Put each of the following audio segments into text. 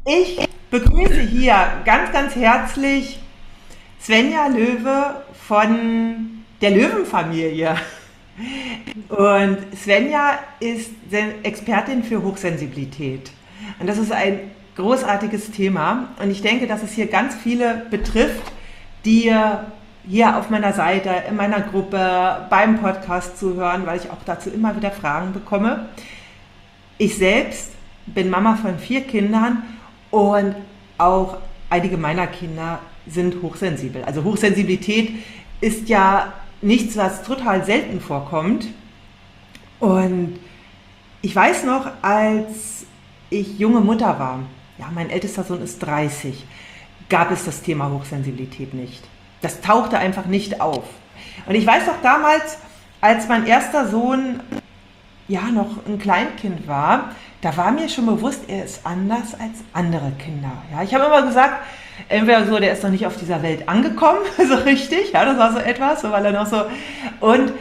Ich begrüße hier ganz, ganz herzlich Svenja Löwe von der Löwenfamilie. Und Svenja ist Expertin für Hochsensibilität. Und das ist ein großartiges Thema. Und ich denke, dass es hier ganz viele betrifft, die hier auf meiner Seite, in meiner Gruppe, beim Podcast zuhören, weil ich auch dazu immer wieder Fragen bekomme. Ich selbst bin Mama von 4 Kindern und auch einige meiner Kinder sind hochsensibel. Also Hochsensibilität ist ja nichts, was total selten vorkommt. Und ich weiß noch, als ich junge Mutter war, ja, mein ältester Sohn ist 30, gab es das Thema Hochsensibilität nicht. Das tauchte einfach nicht auf. Und ich weiß noch damals, als mein erster Sohn ja noch ein Kleinkind war, da war mir schon bewusst, er ist anders als andere Kinder. Ja, ich habe immer gesagt, entweder so, der ist noch nicht auf dieser Welt angekommen, so richtig, ja, das war so etwas, so, weil er noch so, und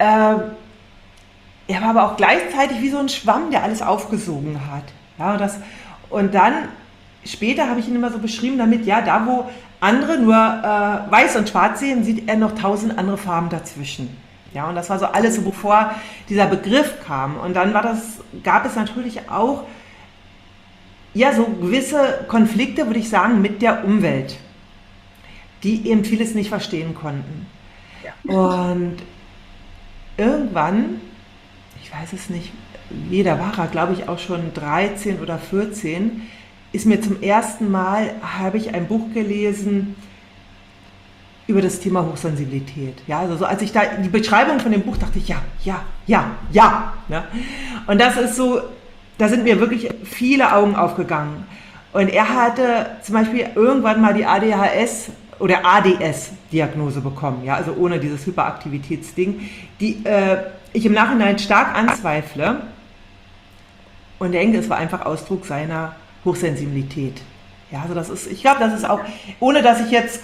er war aber auch gleichzeitig wie so ein Schwamm, der alles aufgesogen hat. Ja, und dann später habe ich ihn immer so beschrieben damit, ja, da wo andere nur weiß und schwarz sehen, sieht er noch 1000 andere Farben dazwischen. Ja, und das war so alles, so bevor dieser Begriff kam. Und dann gab es natürlich auch ja so gewisse Konflikte, würde ich sagen, mit der Umwelt, die eben vieles nicht verstehen konnten. Ja. Und irgendwann, ich weiß es nicht, wie, da war er, glaube ich, auch schon 13 oder 14, ist mir zum ersten Mal, habe ich ein Buch gelesen über das Thema Hochsensibilität. Ja, also so, als ich da die Beschreibung von dem Buch dachte ich, ja, ja, ja, ja. Ne? Und das ist so, da sind mir wirklich viele Augen aufgegangen. Und er hatte zum Beispiel irgendwann mal die ADHS oder ADS-Diagnose bekommen, ja, also ohne dieses Hyperaktivitätsding, die ich im Nachhinein stark anzweifle und denke, es war einfach Ausdruck seiner Hochsensibilität. Ja, also das ist, ich glaube, das ist auch, ohne dass ich jetzt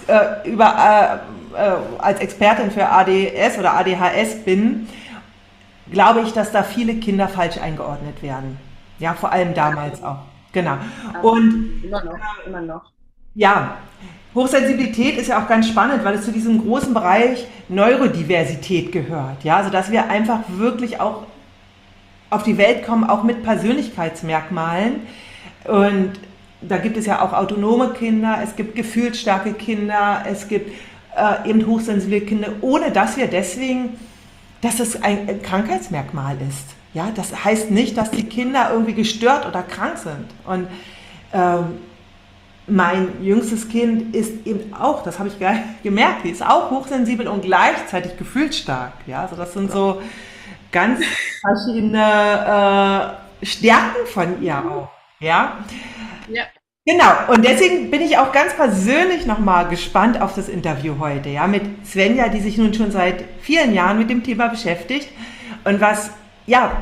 als Expertin für ADS oder ADHS bin, glaube ich, dass da viele Kinder falsch eingeordnet werden. Ja, vor allem damals auch. Genau. Ja, Und immer noch, immer noch. ja, Hochsensibilität ist ja auch ganz spannend, weil es zu diesem großen Bereich Neurodiversität gehört. Ja, also dass wir einfach wirklich auch auf die Welt kommen, auch mit Persönlichkeitsmerkmalen. Und da gibt es ja auch autonome Kinder, es gibt gefühlsstarke Kinder, es gibt eben hochsensible Kinder, ohne dass wir deswegen, dass es ein Krankheitsmerkmal ist. Ja, das heißt nicht, dass die Kinder irgendwie gestört oder krank sind. Und ähm, mein jüngstes Kind ist eben auch, das habe ich gemerkt, die ist auch hochsensibel und gleichzeitig gefühlsstark. Ja, also das sind so ganz verschiedene Stärken von ihr auch. Ja, Ja, genau. Und deswegen bin ich auch ganz persönlich nochmal gespannt auf das Interview heute. Ja, mit Svenja, die sich nun schon seit vielen Jahren mit dem Thema beschäftigt und was, ja,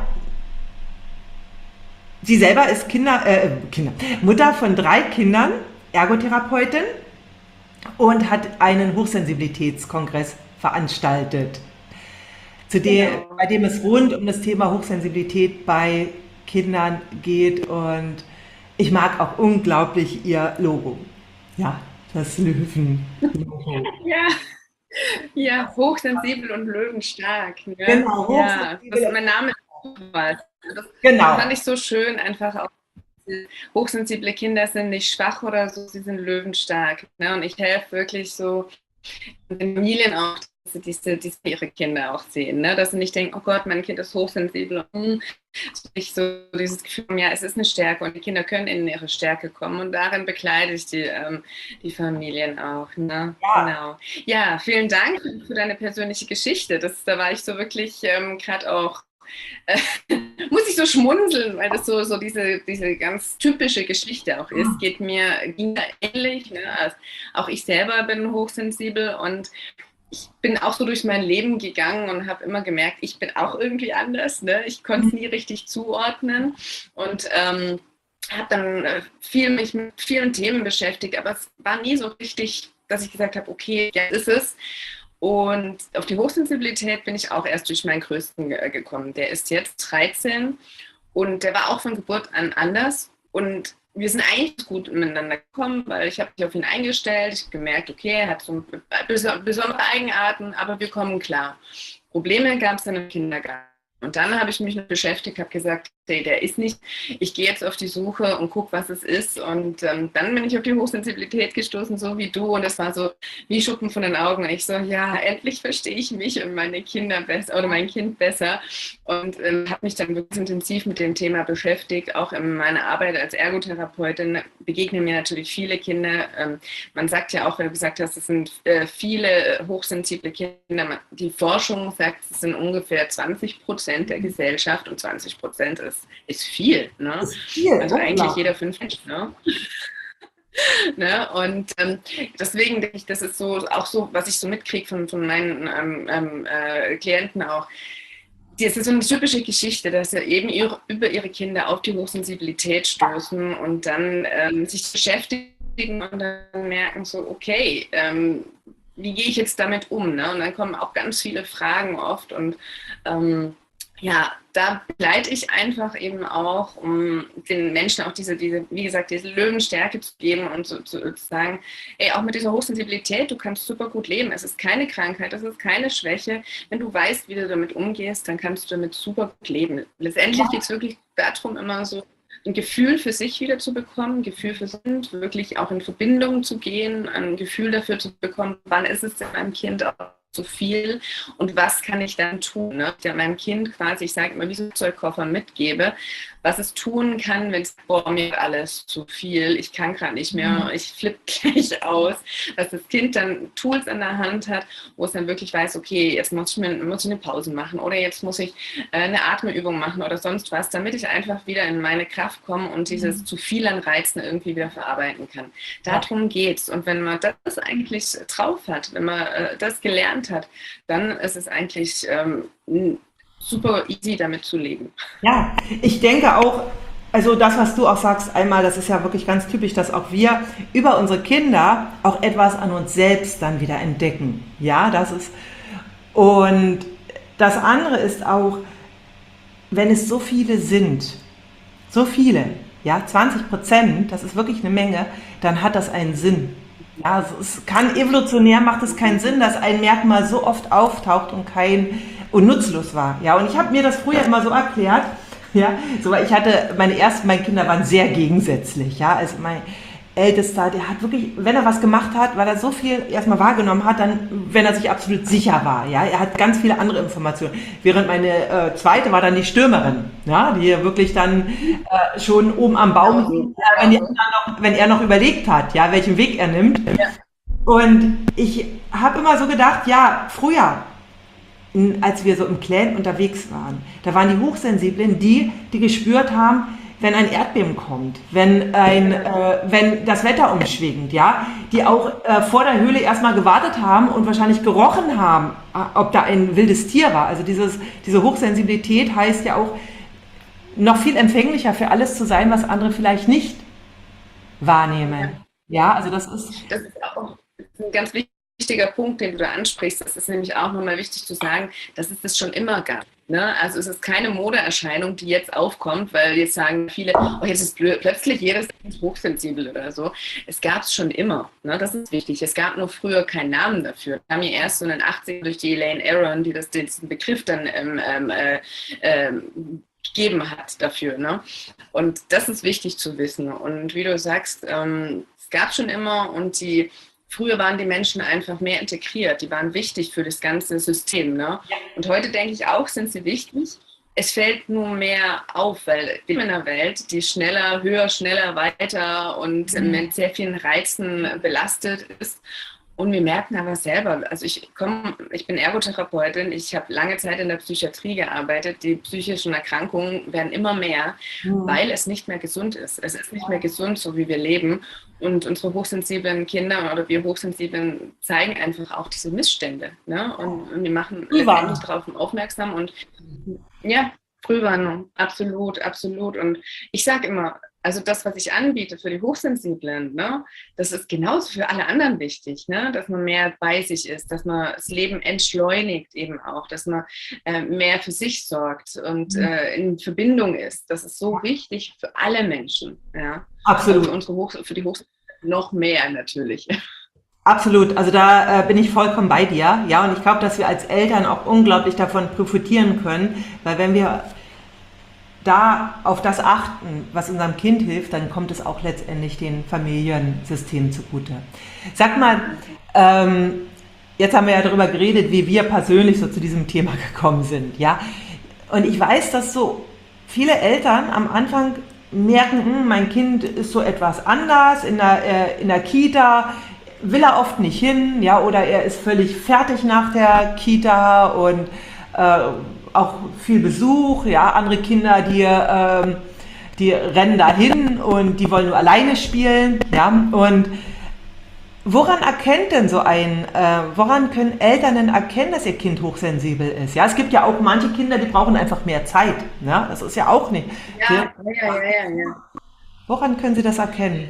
sie selber ist Mutter von 3 Kindern, Ergotherapeutin und hat einen Hochsensibilitätskongress veranstaltet, genau. bei dem es rund um das Thema Hochsensibilität bei Kindern geht. Und ich mag auch unglaublich ihr Logo. Ja, das Löwen-Logo. Ja, ja, hochsensibel und löwenstark. Ne? Genau, Ja, das hochsensibel. ist mein Name. Das fand Genau. ich so schön, einfach auch. Hochsensible Kinder sind nicht schwach oder so, sie sind löwenstark. Ne? Und ich helfe wirklich so den Familien auch, dass sie diese ihre Kinder auch sehen. Ne? Dass sie nicht denken, oh Gott, mein Kind ist hochsensibel. Ich so dieses Gefühl, ja, es ist eine Stärke und die Kinder können in ihre Stärke kommen. Und darin begleite ich die Familien auch. Ne? Ja, Genau. Ja, vielen Dank für deine persönliche Geschichte. Da war ich so wirklich gerade auch äh, muss ich so schmunzeln, weil das so diese ganz typische Geschichte auch ist. Ging mir ähnlich. Ne? Also auch ich selber bin hochsensibel und ich bin auch so durch mein Leben gegangen und habe immer gemerkt, ich bin auch irgendwie anders. Ne? Ich konnte es nie richtig zuordnen und habe dann mich mit vielen Themen beschäftigt, aber es war nie so richtig, dass ich gesagt habe, okay, jetzt ist es. Und auf die Hochsensibilität bin ich auch erst durch meinen Größten gekommen. Der ist jetzt 13 und der war auch von Geburt an anders. Und wir sind eigentlich gut miteinander gekommen, weil ich habe mich auf ihn eingestellt. Ich habe gemerkt, okay, er hat so besondere Eigenarten, aber wir kommen klar. Probleme gab es dann im Kindergarten. Und dann habe ich mich noch beschäftigt, habe gesagt, hey, der ist nicht, ich gehe jetzt auf die Suche und gucke, was es ist. Und dann bin ich auf die Hochsensibilität gestoßen, so wie du. Und das war so wie Schuppen von den Augen. Und ich so, ja, endlich verstehe ich mich und meine Kinder besser oder mein Kind besser. Und habe mich dann wirklich intensiv mit dem Thema beschäftigt. Auch in meiner Arbeit als Ergotherapeutin begegnen mir natürlich viele Kinder. Man sagt ja auch, wie du gesagt hast, es sind viele hochsensible Kinder. Die Forschung sagt, es sind ungefähr 20% der Gesellschaft und 20% ist viel. Ne? Ist viel, also eigentlich jeder 5 Menschen. Ne? Ne? Und deswegen denke ich, das ist so auch so, was ich so mitkriege von meinen Klienten auch. Das ist so eine typische Geschichte, dass sie eben über ihre Kinder auf die Hochsensibilität stoßen und dann sich beschäftigen und dann merken so, okay, wie gehe ich jetzt damit um? Ne? Und dann kommen auch ganz viele Fragen oft und ja, da begleite ich einfach eben auch, um den Menschen auch diese, wie gesagt, diese Löwenstärke zu geben und zu sagen, ey, auch mit dieser Hochsensibilität, du kannst super gut leben. Es ist keine Krankheit, es ist keine Schwäche. Wenn du weißt, wie du damit umgehst, dann kannst du damit super gut leben. Letztendlich geht es wirklich darum, immer so ein Gefühl für sich wieder zu bekommen, ein Gefühl für sich, wirklich auch in Verbindung zu gehen, ein Gefühl dafür zu bekommen, wann ist es denn meinem Kind auch zu viel und was kann ich dann tun? Ne? Ich meinem Kind quasi, ich sage immer, wie so einen Zeugkoffer mitgebe, was es tun kann, wenn es, boah, mir alles zu viel, ich kann gerade nicht mehr, ich flippe gleich aus, dass das Kind dann Tools an der Hand hat, wo es dann wirklich weiß, okay, jetzt muss ich eine Pause machen oder jetzt muss ich eine Atemübung machen oder sonst was, damit ich einfach wieder in meine Kraft komme und dieses zu viel an Reizen irgendwie wieder verarbeiten kann. Darum geht's. Und wenn man das eigentlich drauf hat, wenn man das gelernt hat, dann ist es eigentlich super easy damit zu leben. Ja, ich denke auch, also das, was du auch sagst, einmal, das ist ja wirklich ganz typisch, dass auch wir über unsere Kinder auch etwas an uns selbst dann wieder entdecken. Ja, das ist, und das andere ist auch, wenn es so viele sind, so viele, ja, 20%, das ist wirklich eine Menge, dann hat das einen Sinn. Ja, also es kann evolutionär, macht es keinen Sinn, dass ein Merkmal so oft auftaucht und nutzlos war. Ja, und ich habe mir das früher immer so erklärt, ja, so, weil ich hatte, meine Kinder waren sehr gegensätzlich, ja, also mein Ältester, der hat wirklich, wenn er was gemacht hat, weil er so viel erstmal wahrgenommen hat, dann, wenn er sich absolut sicher war, ja, er hat ganz viele andere Informationen, während meine Zweite war dann die Stürmerin, ja, die wirklich dann schon oben am Baum, wenn er noch überlegt hat, ja, welchen Weg er nimmt. Ja. Und ich habe immer so gedacht, ja, früher, als wir so im Clan unterwegs waren, da waren die Hochsensiblen die gespürt haben, wenn ein Erdbeben kommt, wenn das Wetter umschwingt, ja, die auch vor der Höhle erstmal gewartet haben und wahrscheinlich gerochen haben, ob da ein wildes Tier war. Also diese Hochsensibilität heißt ja auch, noch viel empfänglicher für alles zu sein, was andere vielleicht nicht wahrnehmen. Ja, also das ist auch ein ganz wichtiger Punkt, den du da ansprichst. Das ist nämlich auch nochmal wichtig zu sagen, dass es das schon immer gab. Ne? Also es ist keine Modeerscheinung, die jetzt aufkommt, weil jetzt sagen viele, oh, jetzt ist plötzlich jedes hochsensibel oder so. Es gab es schon immer. Ne? Das ist wichtig. Es gab nur früher keinen Namen dafür. Wir haben ja erst so in den 80ern durch die Elaine Aron, die diesen Begriff dann gegeben hat dafür. Ne? Und das ist wichtig zu wissen. Und wie du sagst, es gab schon immer und früher waren die Menschen einfach mehr integriert, die waren wichtig für das ganze System. Ne? Ja. Und heute denke ich auch, sind sie wichtig. Es fällt nur mehr auf, weil in einer Welt, die schneller, höher, schneller, weiter und mit sehr vielen Reizen belastet ist. Und wir merken aber selber, also ich bin Ergotherapeutin, ich habe lange Zeit in der Psychiatrie gearbeitet, die psychischen Erkrankungen werden immer mehr, weil es nicht mehr gesund ist. Es ist nicht mehr gesund, so wie wir leben. Und unsere hochsensiblen Kinder oder wir Hochsensiblen zeigen einfach auch diese Missstände. Ne? Und wir machen letztendlich darauf aufmerksam und ja, Frühwarnung, absolut, absolut. Und ich sage immer, Also das, was ich anbiete für die Hochsensiblen, ne, das ist genauso für alle anderen wichtig, ne, dass man mehr bei sich ist, dass man das Leben entschleunigt eben auch, dass man mehr für sich sorgt und in Verbindung ist. Das ist so wichtig für alle Menschen. Ja. Absolut. Für die Hochsensiblen noch mehr natürlich. Absolut, also da bin ich vollkommen bei dir. Ja, und ich glaube, dass wir als Eltern auch unglaublich davon profitieren können, weil wenn wir da auf das achten, was unserem Kind hilft, dann kommt es auch letztendlich den Familiensystemen zugute. Sag mal, jetzt haben wir ja darüber geredet, wie wir persönlich so zu diesem Thema gekommen sind, ja. Und ich weiß, dass so viele Eltern am Anfang merken, mein Kind ist so etwas anders in der Kita, will er oft nicht hin, ja, oder er ist völlig fertig nach der Kita und auch viel Besuch, ja, andere Kinder, die rennen dahin und die wollen nur alleine spielen, ja, und woran erkennt denn woran können Eltern denn erkennen, dass ihr Kind hochsensibel ist? Ja, es gibt ja auch manche Kinder, die brauchen einfach mehr Zeit, ne? Das ist ja auch nicht. Ja. Woran können sie das erkennen?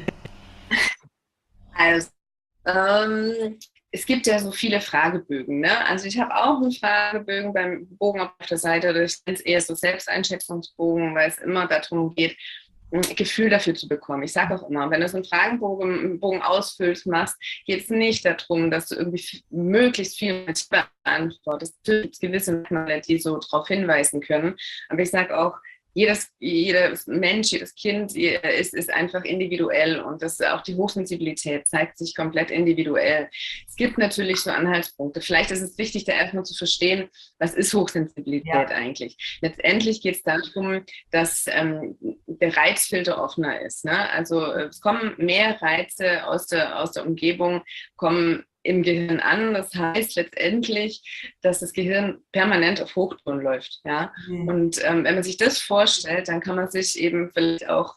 Also, es gibt ja so viele Fragebögen, ne? Also ich habe auch einen Fragebögen beim Bogen auf der Seite, oder ich nenne es eher so Selbsteinschätzungsbogen, weil es immer darum geht, ein Gefühl dafür zu bekommen. Ich sage auch immer, wenn du so einen Fragenbogen ausfüllst, machst, geht es nicht darum, dass du irgendwie möglichst viel beantwortest. Es gibt gewisse Merkmale, die so darauf hinweisen können. Aber ich sage auch, jedes Mensch, jedes Kind ist einfach individuell, und auch die Hochsensibilität zeigt sich komplett individuell. Es gibt natürlich so Anhaltspunkte. Vielleicht ist es wichtig, da erstmal zu verstehen, was ist Hochsensibilität eigentlich. Letztendlich geht es darum, dass der Reizfilter offener ist, ne? Also es kommen mehr Reize aus der Umgebung, kommen im Gehirn an. Das heißt letztendlich, dass das Gehirn permanent auf Hochtouren läuft. Ja? Und wenn man sich das vorstellt, dann kann man sich eben vielleicht auch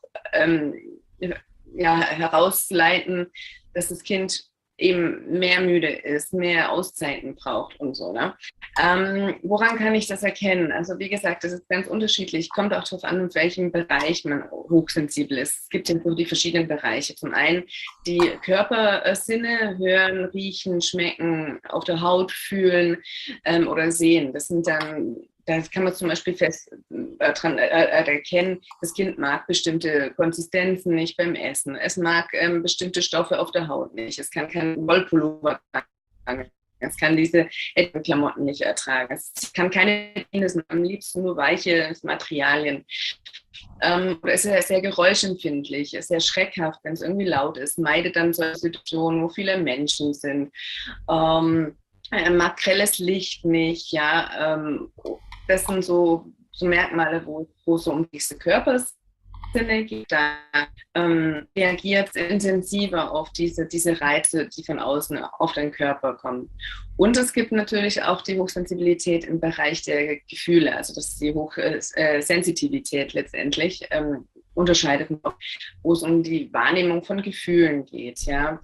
herausleiten, dass das Kind eben mehr müde ist, mehr Auszeiten braucht und so. Ne? Woran kann ich das erkennen? Also wie gesagt, das ist ganz unterschiedlich. Kommt auch darauf an, in welchem Bereich man hochsensibel ist. Es gibt ja so die verschiedenen Bereiche. Zum einen die Körpersinne, hören, riechen, schmecken, auf der Haut fühlen oder sehen. Das sind dann, da kann man zum Beispiel fest daran erkennen, das Kind mag bestimmte Konsistenzen nicht beim Essen. Es mag bestimmte Stoffe auf der Haut nicht. Es kann keinen Wollpullover tragen. Es kann diese Klamotten nicht ertragen. Es kann keine Penis, am liebsten nur weiche Materialien. Es ist sehr geräuschempfindlich, ist sehr schreckhaft, wenn es irgendwie laut ist. Meidet dann solche Situationen, wo viele Menschen sind. Mag grelles Licht nicht, ja. Das sind so Merkmale, wo es so um diese Körpersinne geht. Da reagiert es intensiver auf diese Reize, die von außen auf den Körper kommen. Und es gibt natürlich auch die Hochsensibilität im Bereich der Gefühle, also das ist die Hochsensitivität letztendlich. Unterscheidet noch, wo es um die Wahrnehmung von Gefühlen geht, ja,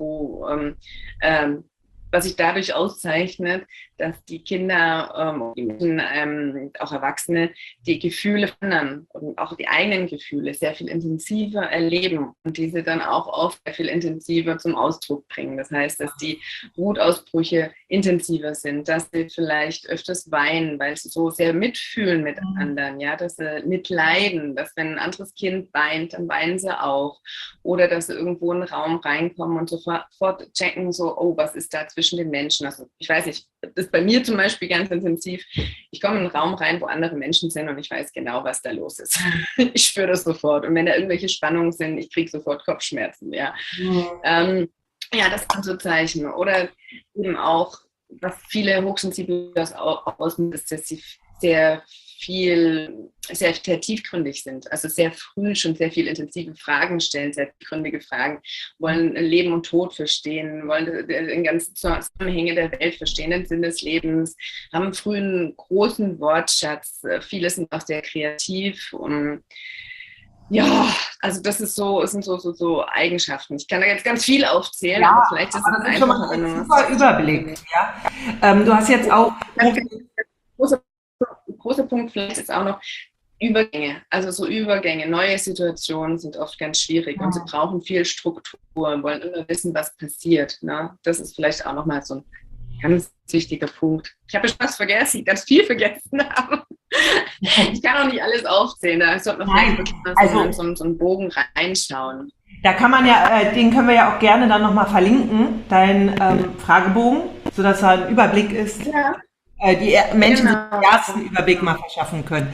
was sich dadurch auszeichnet, dass die Kinder, die Menschen, auch Erwachsene, die Gefühle von anderen und auch die eigenen Gefühle sehr viel intensiver erleben und diese dann auch oft sehr viel intensiver zum Ausdruck bringen. Das heißt, dass die Wutausbrüche intensiver sind, dass sie vielleicht öfters weinen, weil sie so sehr mitfühlen mit anderen, ja, dass sie mitleiden, dass wenn ein anderes Kind weint, dann weinen sie auch. Oder dass sie irgendwo in einen Raum reinkommen und sofort checken, so, oh, was ist da zwischen den Menschen? Also ich weiß nicht, das ist bei mir zum Beispiel ganz intensiv. Ich komme in einen Raum rein, wo andere Menschen sind und ich weiß genau, was da los ist. Ich spüre das sofort. Und wenn da irgendwelche Spannungen sind, ich kriege sofort Kopfschmerzen. Ja, ja, das sind so Zeichen. Oder eben auch, was viele Hochsensible ausmachen, ist, dass sie sehr tiefgründig sind, also sehr früh schon sehr viel intensive Fragen stellen, sehr tiefgründige Fragen, wollen Leben und Tod verstehen, wollen den ganzen Zusammenhänge der Welt verstehen, den Sinn des Lebens, haben früh einen großen Wortschatz, viele sind auch sehr kreativ und ja, also das ist sind so Eigenschaften. Ich kann da jetzt ganz viel aufzählen, ja, aber vielleicht ist es einfach schon mal ein super Überblick. Ja? Du hast jetzt auch großer Punkt vielleicht ist auch noch, Übergänge, also so Übergänge, neue Situationen sind oft ganz schwierig und sie brauchen viel Struktur und wollen immer wissen, was passiert. Ne? Das ist vielleicht auch nochmal so ein ganz wichtiger Punkt. Ich habe schon was vergessen, ganz viel vergessen, aber ich kann auch nicht alles aufzählen. Da sollte man vielleicht wirklich mal so einen Bogen reinschauen. Da kann man ja, den können wir ja auch gerne dann nochmal verlinken, deinen Fragebogen, sodass da ein Überblick ist, die Menschen sich den ersten Überblick mal verschaffen können.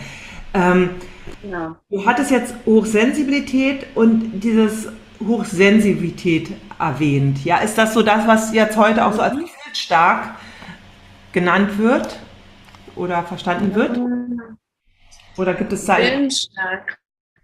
Du hattest jetzt Hochsensibilität und dieses Hochsensibilität erwähnt. Ja, ist das so das, was jetzt heute auch so als gefühlsstark genannt wird oder verstanden wird? Oder gibt es da Gefühlsstark.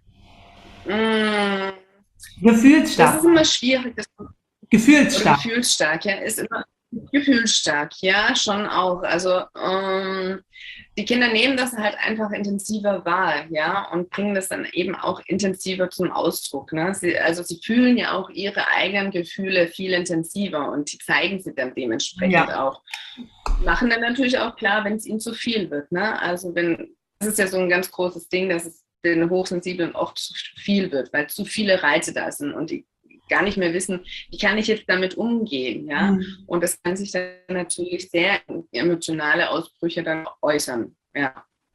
Gefühlsstark. Das ist immer schwierig. Gefühlsstark. Gefühlsstark, ja, ist immer gefühlsstark, ja, schon auch. Also die Kinder nehmen das halt einfach intensiver wahr, ja, und bringen das dann eben auch intensiver zum Ausdruck. Ne? Sie fühlen ja auch ihre eigenen Gefühle viel intensiver und die zeigen sie dann dementsprechend auch. Machen dann natürlich auch klar, wenn es ihnen zu viel wird. Ne? Also das ist ja so ein ganz großes Ding, dass es den Hochsensiblen oft zu viel wird, weil zu viele Reize da sind und die gar nicht mehr wissen, wie kann ich jetzt damit umgehen, ja? Und das kann sich dann natürlich sehr emotionale Ausbrüche dann äußern, ja.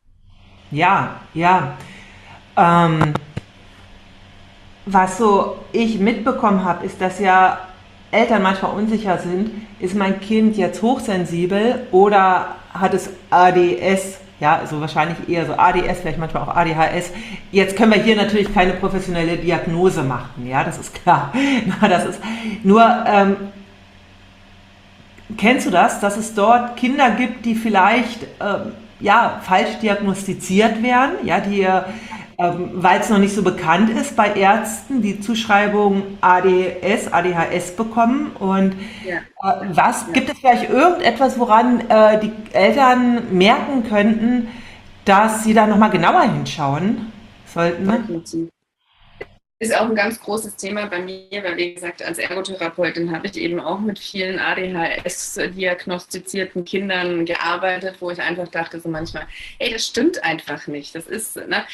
Ja. Was so ich mitbekommen habe, ist, dass ja Eltern manchmal unsicher sind, ist mein Kind jetzt hochsensibel oder hat es ADS? Ja, also wahrscheinlich eher so ADS, vielleicht manchmal auch ADHS. Jetzt können wir hier natürlich keine professionelle Diagnose machen, ja, das ist klar. Das ist nur, kennst du das, dass es dort Kinder gibt, die vielleicht falsch diagnostiziert werden, ja, die weil es noch nicht so bekannt ist bei Ärzten, die Zuschreibung ADS, ADHS bekommen. Und gibt es vielleicht irgendetwas, woran die Eltern merken könnten, dass sie da nochmal genauer hinschauen sollten? Ist auch ein ganz großes Thema bei mir, weil wie gesagt, als Ergotherapeutin habe ich eben auch mit vielen ADHS-diagnostizierten Kindern gearbeitet, wo ich einfach dachte so manchmal, hey, das stimmt einfach nicht. Das ist, ne,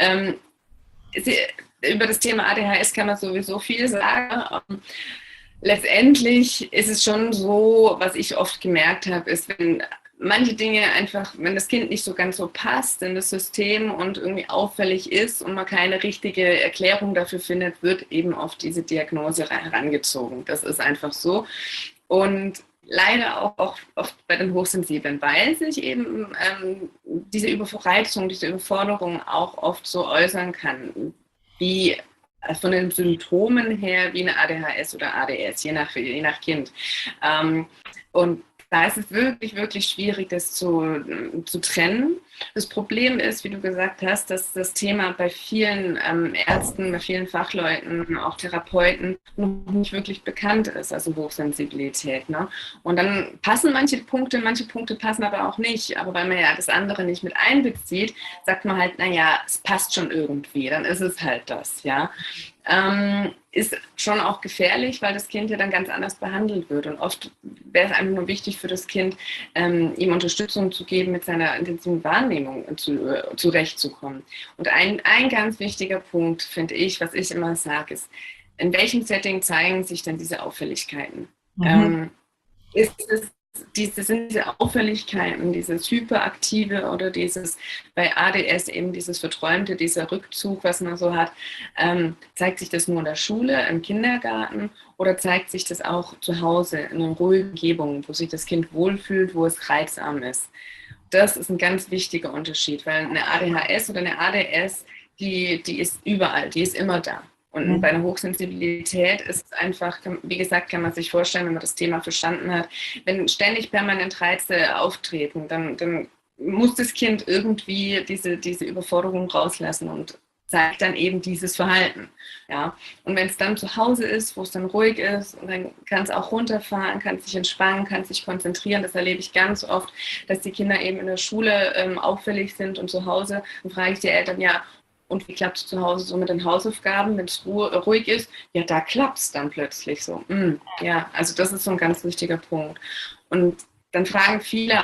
über das Thema ADHS kann man sowieso viel sagen. Letztendlich ist es schon so, was ich oft gemerkt habe, ist, wenn manche Dinge einfach, wenn das Kind nicht so ganz so passt in das System und irgendwie auffällig ist und man keine richtige Erklärung dafür findet, wird eben auf diese Diagnose herangezogen. Das ist einfach so. Und leider auch oft bei den Hochsensiblen, weil sich eben diese Überreizung, diese Überforderung auch oft so äußern kann, wie von den Symptomen her wie eine ADHS oder ADS, je nach Kind. Und da ist es wirklich, wirklich schwierig, das zu trennen. Das Problem ist, wie du gesagt hast, dass das Thema bei vielen Ärzten, bei vielen Fachleuten, auch Therapeuten noch nicht wirklich bekannt ist, also Hochsensibilität. Ne? Und dann passen manche Punkte passen aber auch nicht. Aber weil man ja das andere nicht mit einbezieht, sagt man halt, naja, es passt schon irgendwie, dann ist es halt das, ja. Ist schon auch gefährlich, weil das Kind ja dann ganz anders behandelt wird. Und oft wäre es einfach nur wichtig für das Kind, ihm Unterstützung zu geben, mit seiner intensiven Wahrnehmung zurechtzukommen. Und ein ganz wichtiger Punkt, finde ich, was ich immer sage, ist, in welchem Setting zeigen sich denn diese Auffälligkeiten? Sind diese Auffälligkeiten, dieses Hyperaktive oder dieses bei ADS eben dieses Verträumte, dieser Rückzug, was man so hat, zeigt sich das nur in der Schule, im Kindergarten oder zeigt sich das auch zu Hause in einer ruhigen Umgebung, wo sich das Kind wohlfühlt, wo es reizarm ist? Das ist ein ganz wichtiger Unterschied, weil eine ADHS oder eine ADS, die ist überall, die ist immer da. Und bei einer Hochsensibilität ist es einfach, wie gesagt, kann man sich vorstellen, wenn man das Thema verstanden hat, wenn ständig permanent Reize auftreten, dann muss das Kind irgendwie diese Überforderung rauslassen und zeigt dann eben dieses Verhalten. Ja? Und wenn es dann zu Hause ist, wo es dann ruhig ist, und dann kann es auch runterfahren, kann sich entspannen, kann sich konzentrieren. Das erlebe ich ganz oft, dass die Kinder eben in der Schule auffällig sind und zu Hause. Dann frage ich die Eltern, ja, und wie klappt es zu Hause so mit den Hausaufgaben, wenn es ruhig ist? Ja, da klappt es dann plötzlich so. Ja, also das ist so ein ganz wichtiger Punkt. Und dann fragen viele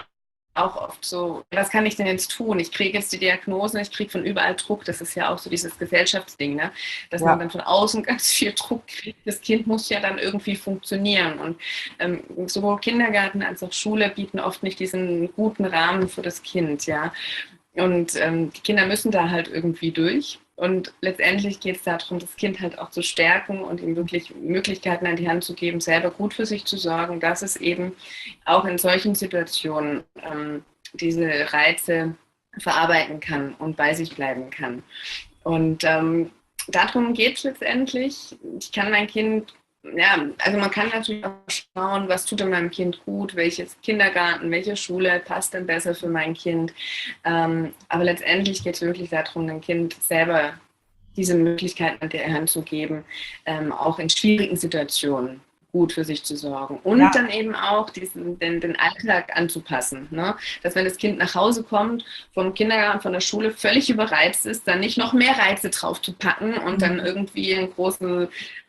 auch oft so, was kann ich denn jetzt tun? Ich kriege jetzt die Diagnose, ich kriege von überall Druck. Das ist ja auch so dieses Gesellschaftsding, ne? Dass man Ja. dann von außen ganz viel Druck kriegt. Das Kind muss ja dann irgendwie funktionieren. Und sowohl Kindergarten als auch Schule bieten oft nicht diesen guten Rahmen für das Kind, ja. Und die Kinder müssen da halt irgendwie durch. Und letztendlich geht es darum, das Kind halt auch zu stärken und ihm wirklich Möglichkeiten an die Hand zu geben, selber gut für sich zu sorgen, dass es eben auch in solchen Situationen diese Reize verarbeiten kann und bei sich bleiben kann. Und darum geht es letztendlich. Ich kann mein Kind, ja, also man kann natürlich auch schauen, was tut denn meinem Kind gut, welches Kindergarten, welche Schule passt denn besser für mein Kind. Aber letztendlich geht es wirklich darum, dem Kind selber diese Möglichkeiten an die Hand zu geben, auch in schwierigen Situationen gut für sich zu sorgen und Ja. dann eben auch den Alltag anzupassen, ne? Dass wenn das Kind nach Hause kommt, vom Kindergarten, von der Schule völlig überreizt ist, dann nicht noch mehr Reize drauf zu packen und dann irgendwie eine große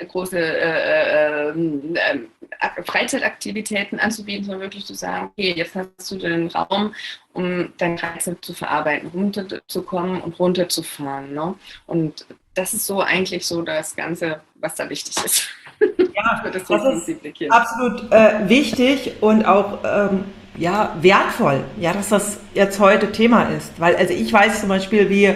Freizeitaktivitäten anzubieten, sondern wirklich zu sagen, okay, jetzt hast du den Raum, um deine Reize zu verarbeiten, runterzukommen und runterzufahren, ne? Und das ist so eigentlich so das Ganze, was da wichtig ist. Ja, Für das das ist hochsensible Kind. absolut wichtig und auch ja, wertvoll, ja, dass das jetzt heute Thema ist. Weil, also ich weiß zum Beispiel, wie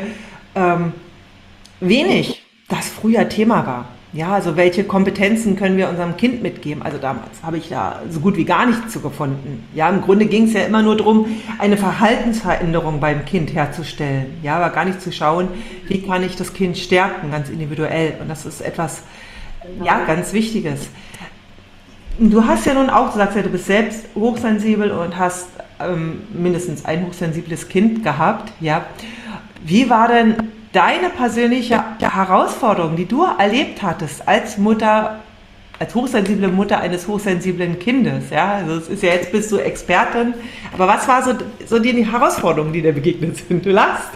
wenig das früher Thema war. Ja, also welche Kompetenzen können wir unserem Kind mitgeben? Also damals habe ich da so gut wie gar nichts zu gefunden. Ja, im Grunde ging es ja immer nur darum, eine Verhaltensveränderung beim Kind herzustellen. Ja, aber gar nicht zu schauen, wie kann ich das Kind stärken, ganz individuell. Und das ist etwas, ja, ganz Wichtiges. Du hast ja nun auch, du sagst ja, du bist selbst hochsensibel und hast mindestens ein hochsensibles Kind gehabt. Ja. Wie war denn deine persönliche Herausforderung, die du erlebt hattest als Mutter, als hochsensible Mutter eines hochsensiblen Kindes? Ja, also es ist ja jetzt bist du Expertin, aber was war so die Herausforderungen, die dir begegnet sind? Du lachst.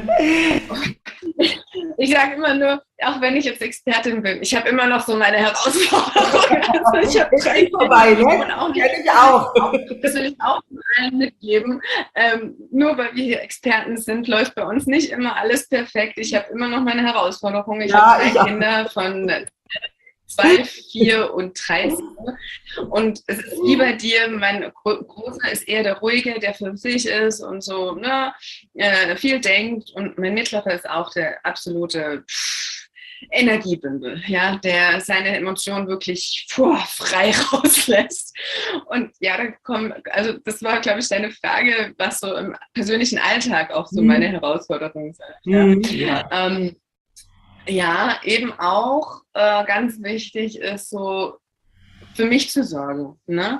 Ich sage immer nur, auch wenn ich jetzt Expertin bin, ich habe immer noch so meine Herausforderungen. Also ich habe Ist vorbei, ne? auch nicht, Kenn ich auch. das will ich auch allen mitgeben. Nur weil wir hier Experten sind, läuft bei uns nicht immer alles perfekt. Ich habe immer noch meine Herausforderungen. Ich habe zwei Kinder von 2, 4 und 13. Und es ist wie bei dir, mein Großer ist eher der Ruhige, der für sich ist und so, ne, viel denkt. Und mein Mittlerer ist auch der absolute Energiebündel, ja, der seine Emotionen wirklich frei rauslässt. Und ja, da kommen, also das war, glaube ich, deine Frage, was so im persönlichen Alltag auch so meine Herausforderungen sind. Ja. Ja, eben auch ganz wichtig ist so für mich zu sorgen, ne?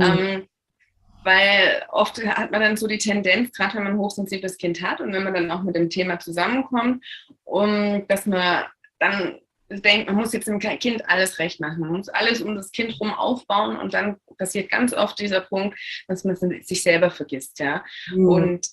Weil oft hat man dann so die Tendenz, gerade wenn man ein hochsensibles Kind hat und wenn man dann auch mit dem Thema zusammenkommt, dass man dann denkt, man muss jetzt dem Kind alles recht machen, man muss alles um das Kind rum aufbauen und dann passiert ganz oft dieser Punkt, dass man sich selber vergisst, ja. Und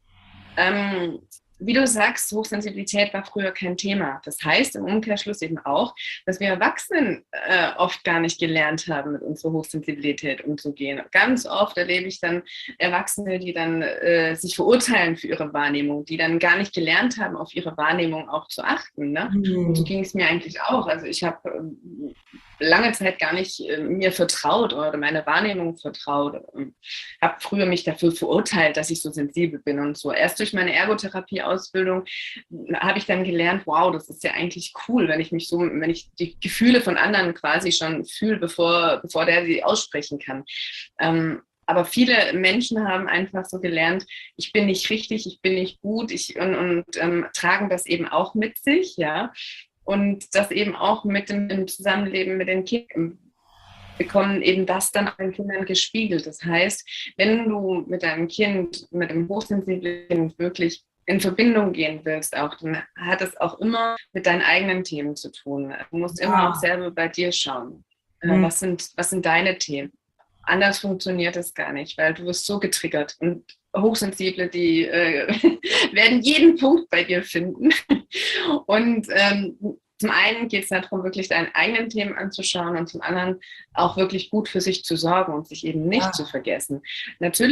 wie du sagst, Hochsensibilität war früher kein Thema. Das heißt im Umkehrschluss eben auch, dass wir Erwachsenen oft gar nicht gelernt haben, mit unserer Hochsensibilität umzugehen. Ganz oft erlebe ich dann Erwachsene, die dann sich verurteilen für ihre Wahrnehmung, die dann gar nicht gelernt haben, auf ihre Wahrnehmung auch zu achten, ne? Und so ging es mir eigentlich auch. Also ich habe lange Zeit gar nicht mir vertraut oder meine Wahrnehmung vertraut. Habe früher mich dafür verurteilt, dass ich so sensibel bin und so. Erst durch meine Ergotherapie-Ausbildung habe ich dann gelernt, wow, das ist ja eigentlich cool, wenn ich die Gefühle von anderen quasi schon fühle, bevor der sie aussprechen kann. Aber viele Menschen haben einfach so gelernt, ich bin nicht richtig, ich bin nicht gut und tragen das eben auch mit sich, ja. Und das eben auch mit dem Zusammenleben mit den Kindern bekommen eben das dann den Kindern gespiegelt. Das heißt, wenn du mit deinem Kind, mit einem hochsensiblen Kind wirklich in Verbindung gehen willst, auch, dann hat es auch immer mit deinen eigenen Themen zu tun. Du musst immer auch selber bei dir schauen. Was sind deine Themen? Anders funktioniert es gar nicht, weil du wirst so getriggert und Hochsensible, die werden jeden Punkt bei dir finden. Und zum einen geht es darum, wirklich deine eigenen Themen anzuschauen und zum anderen auch wirklich gut für sich zu sorgen und sich eben nicht zu vergessen. Natürlich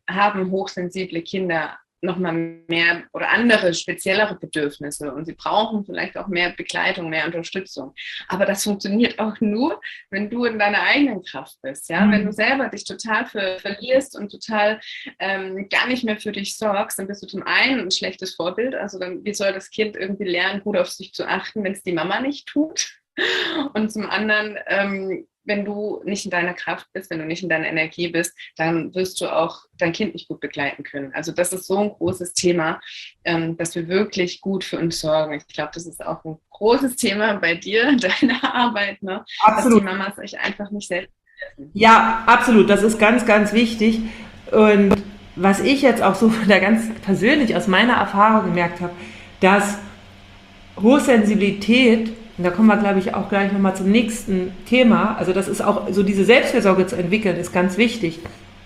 haben hochsensible Kinder nochmal mehr oder andere, speziellere Bedürfnisse und sie brauchen vielleicht auch mehr Begleitung, mehr Unterstützung. Aber das funktioniert auch nur, wenn du in deiner eigenen Kraft bist. Ja? Wenn du selber dich total verlierst und total gar nicht mehr für dich sorgst, dann bist du zum einen ein schlechtes Vorbild. Also dann, wie soll das Kind irgendwie lernen, gut auf sich zu achten, wenn es die Mama nicht tut? Und zum anderen, wenn du nicht in deiner Kraft bist, wenn du nicht in deiner Energie bist, dann wirst du auch dein Kind nicht gut begleiten können. Also das ist so ein großes Thema, dass wir wirklich gut für uns sorgen. Ich glaube, das ist auch ein großes Thema bei dir, deiner Arbeit, ne? Absolut. Dass die Mamas sich einfach nicht selbst helfen. Ja, absolut. Das ist ganz, ganz wichtig. Und was ich jetzt auch so von der ganz persönlich aus meiner Erfahrung gemerkt habe, dass Hochsensibilität, und da kommen wir, glaube ich, auch gleich nochmal zum nächsten Thema, also das ist auch so, diese Selbstfürsorge zu entwickeln, ist ganz wichtig,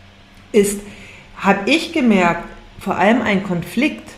habe ich gemerkt, vor allem ein Konflikt,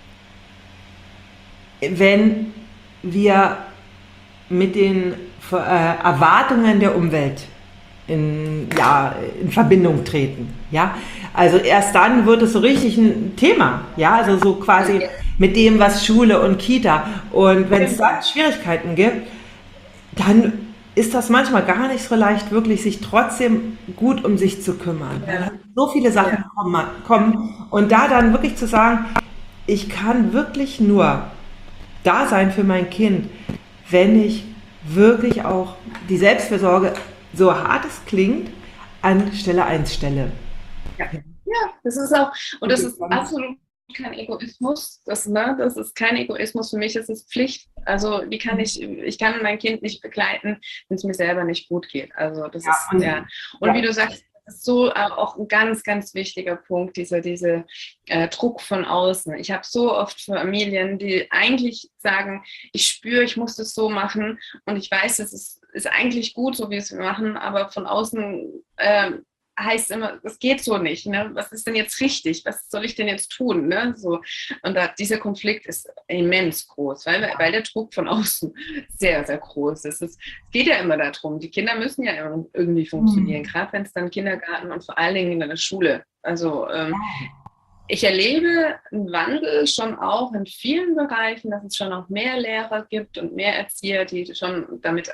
wenn wir mit den Erwartungen der Umwelt in Verbindung treten. Ja? Also erst dann wird es so richtig ein Thema, ja, also so quasi mit dem, was Schule und Kita, und wenn es da Schwierigkeiten gibt, dann ist das manchmal gar nicht so leicht, wirklich sich trotzdem gut um sich zu kümmern. Ja. So viele Sachen kommen und da dann wirklich zu sagen, ich kann wirklich nur da sein für mein Kind, wenn ich wirklich auch die Selbstfürsorge, so hart es klingt, an Stelle 1 stelle. Ja, das ist auch, und das ist absolut kein Egoismus, das ist kein Egoismus, für mich ist es Pflicht. Also ich kann mein Kind nicht begleiten, wenn es mir selber nicht gut geht. Also das ist, Und wie du sagst, das ist so auch ein ganz, ganz wichtiger Punkt, dieser Druck von außen. Ich habe so oft Familien, die eigentlich sagen, ich spüre, ich muss das so machen und ich weiß, es ist eigentlich gut, so wie es wir machen, aber von außen heißt immer, das geht so nicht. Ne? Was ist denn jetzt richtig? Was soll ich denn jetzt tun? Ne? So. Und dieser Konflikt ist immens groß, weil der Druck von außen sehr, sehr groß ist. Es geht ja immer darum, die Kinder müssen ja irgendwie funktionieren, gerade wenn es dann Kindergarten und vor allen Dingen in der Schule. Also ich erlebe einen Wandel schon auch in vielen Bereichen, dass es schon auch mehr Lehrer gibt und mehr Erzieher, die schon damit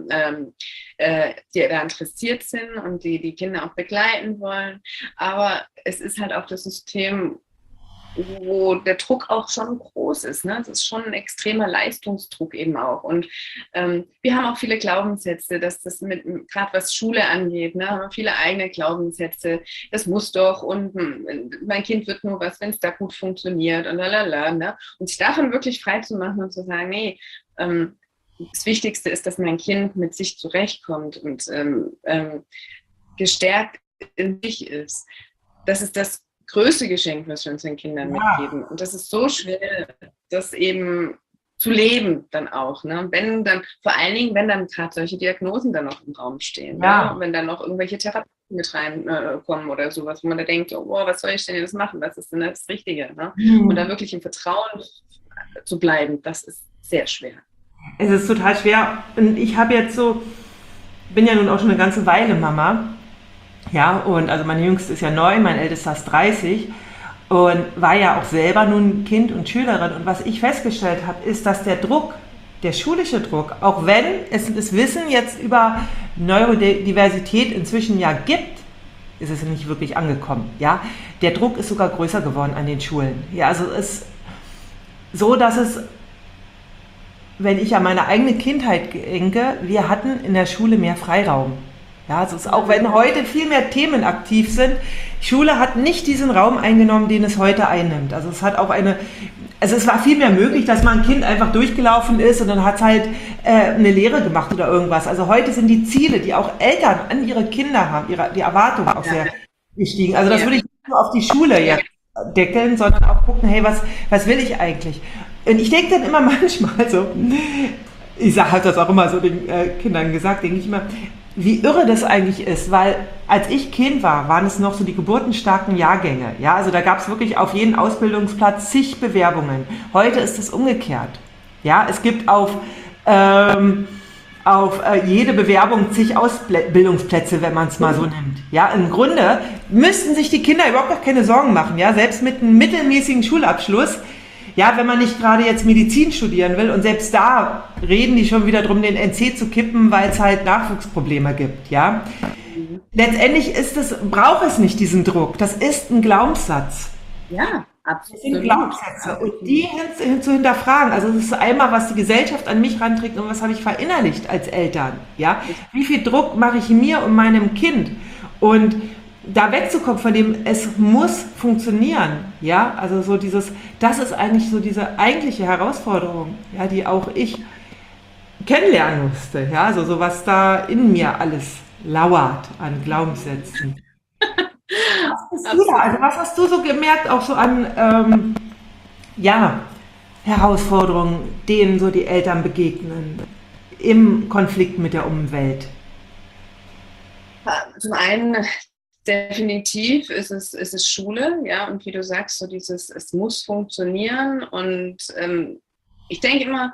die da interessiert sind und die Kinder auch begleiten wollen. Aber es ist halt auch das System, wo der Druck auch schon groß ist. Ne? Es ist schon ein extremer Leistungsdruck eben auch. Und wir haben auch viele Glaubenssätze, dass das gerade was Schule angeht, ne, haben wir viele eigene Glaubenssätze. Das muss doch und mein Kind wird nur was, wenn es da gut funktioniert und lalala. Ne? Und sich davon wirklich frei zu machen und zu sagen, nee, das Wichtigste ist, dass mein Kind mit sich zurechtkommt und gestärkt in sich ist. Das ist das größte Geschenk, was wir unseren Kindern mitgeben. Und das ist so schwer, das eben zu leben dann auch. Ne? Vor allen Dingen, wenn dann gerade solche Diagnosen dann noch im Raum stehen. Ja. Ne? Wenn dann noch irgendwelche Therapien mit reinkommen oder sowas, wo man da denkt, oh, was soll ich denn jetzt machen? Was ist denn das Richtige? Ne? Und da wirklich im Vertrauen zu bleiben, das ist sehr schwer. Es ist total schwer. Und ich bin ja nun auch schon eine ganze Weile Mama. Ja, und also meine Jüngste ist ja 9, mein Ältester ist 30 und war ja auch selber nun Kind und Schülerin. Und was ich festgestellt habe, ist, dass der schulische Druck, auch wenn es das Wissen jetzt über Neurodiversität inzwischen ja gibt, ist es nicht wirklich angekommen. Ja, der Druck ist sogar größer geworden an den Schulen. Ja, also es ist so, dass es, wenn ich an meine eigene Kindheit denke, wir hatten in der Schule mehr Freiraum. Ja, also es ist auch wenn heute viel mehr Themen aktiv sind, Schule hat nicht diesen Raum eingenommen, den es heute einnimmt. Also es hat auch es war viel mehr möglich, dass mal ein Kind einfach durchgelaufen ist und dann hat es halt eine Lehre gemacht oder irgendwas. Also heute sind die Ziele, die auch Eltern an ihre Kinder haben, die Erwartungen auch sehr gestiegen. Also das würde ich nicht nur auf die Schule jetzt deckeln, sondern auch gucken, hey, was will ich eigentlich? Und ich denke dann immer manchmal so, ich habe das auch immer so den Kindern gesagt, denke ich immer, wie irre das eigentlich ist, weil als ich Kind war, waren es noch so die geburtenstarken Jahrgänge. Ja, also da gab es wirklich auf jeden Ausbildungsplatz zig Bewerbungen. Heute ist es umgekehrt. Ja, es gibt auf auf jede Bewerbung zig Ausbildungsplätze, wenn man es mal so nimmt. Ja, im Grunde müssten sich die Kinder überhaupt gar keine Sorgen machen, ja, selbst mit einem mittelmäßigen Schulabschluss. Ja, wenn man nicht gerade jetzt Medizin studieren will, und selbst da reden die schon wieder drum, den NC zu kippen, weil es halt Nachwuchsprobleme gibt, ja. Letztendlich braucht es nicht diesen Druck. Das ist ein Glaubenssatz. Ja, absolut. Das sind Glaubenssätze. Und die zu hinterfragen, also das ist einmal, was die Gesellschaft an mich ranträgt und was habe ich verinnerlicht als Eltern, ja. Wie viel Druck mache ich mir und meinem Kind? Und da wegzukommen von dem, es muss funktionieren, ja, also so das ist eigentlich so diese eigentliche Herausforderung, ja, die auch ich kennenlernen musste, ja, also so was da in mir alles lauert an Glaubenssätzen. Was hast du so gemerkt, auch so an, ja, Herausforderungen, denen so die Eltern begegnen im Konflikt mit der Umwelt? Zum einen definitiv ist es Schule, ja, und wie du sagst, so dieses, es muss funktionieren und ich denke immer,